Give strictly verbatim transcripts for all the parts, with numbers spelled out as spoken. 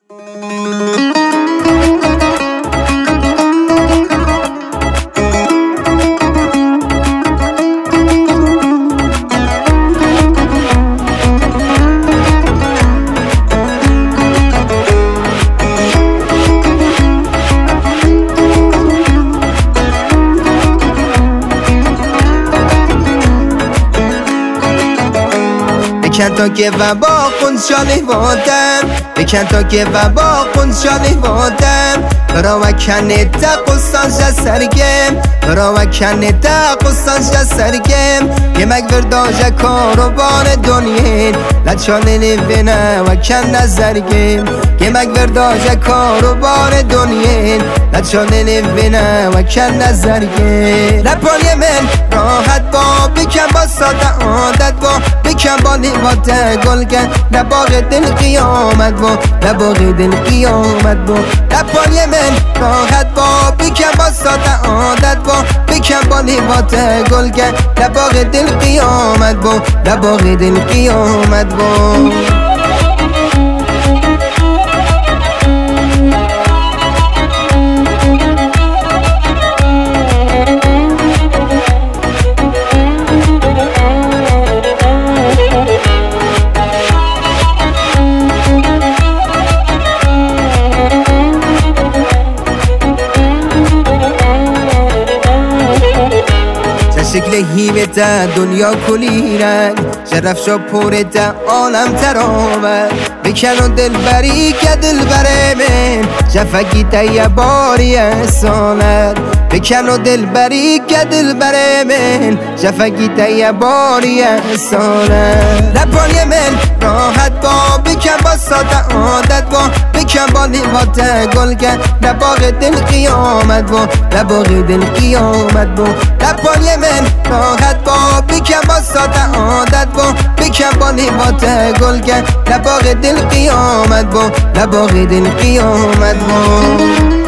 بکن تا که وبا قنشالی وادم بکن تا که وبا قنشالی وادم برا وکنه تا قصان جا سرگم برا وکنه تا قصان جا سرگم یه مگور داجه کاروبان دنیین لچانه نوینه وکن نزرگم یه مگور داجه کاروبان دنیین لچانه نوینه وکن نزرگم لپای من راحت با بکن با ساده عادت با بکن با لیوات گل کن لباغ دل قیامت با لباغ دل قیامت با لپای من راحت با بکن با ساده عادت با بکن با لیوات گل کن لباغ دل قیامت با لباغ دل قیامت با شکل هیمه تا دنیا کلی رنگ شرف شو پوره تا عالم تراوه بکن و دل بری که دل بره من شفقی تا یه باری سالت بکن و دل بری که دل بره من شفقی تا یه باری سالت لپای من راحت با بکن با ساده عادت با بکن با لیوات گل کن لباغ دل قیامت با لباغ دل قیامت با لپای من راحت با بکن با ساده عادت با بکن با لیوات گل کن لباغ دل قیامت با لباغ دل قیامت با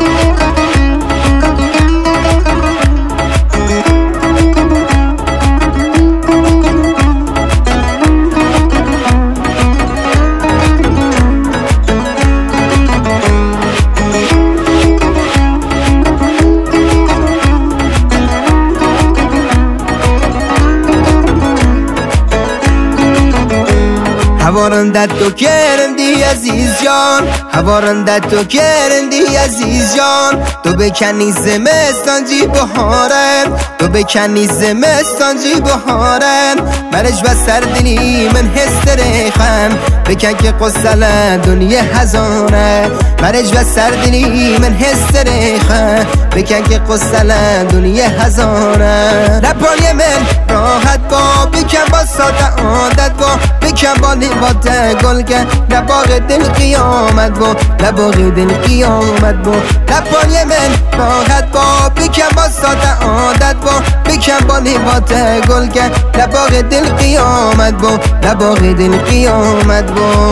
هوارندت تو کرندی عزیز جان هوارندت تو کرندی عزیز جان تو بکنی زمستان جی بهارن تو بکنی زمستان جی بهارن مرج و سردلی من هستریخم بکن که قصلا دنیا هزاره مرج و سردلی من هستریخم بکن که قصلا دنیا هزاره لپای من راحت با بکن با ساده عادت با بکن با لیوات گل کن لباغ دل قیامت با لباغ دل قیامت با لپای من راحت با بکن با ساده عادت با بکن با لیوات گل کن لباغ دل قیامت با لباغ دل قیامت با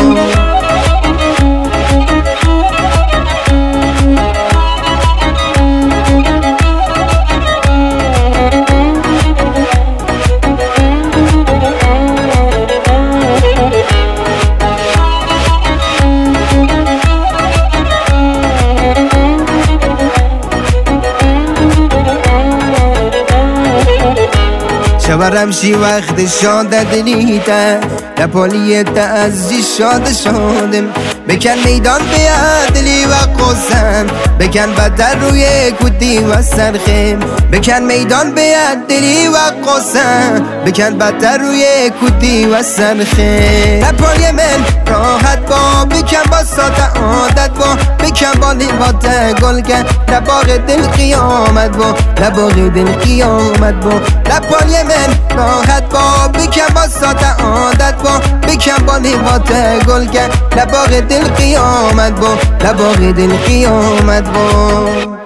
شورم شی وقت شاده دلیته لپالیت از جی شاده شادم بکن میدان بیاد دلی و قسم بکن بدر روی کودی و سرخم بکن میدان بیاد دلی و قسم بکن بدر روی کودی و سرخم لپای من راحت با بکن با ساده عادت با بکن با لیوات گل کن لباغ دل قیامت با لباغ دل قیامت با لپای من راحت با بکن با ساده عادت با بکن با لیوات گل کن لباغ دل قیامت با لباغ دل قیامت با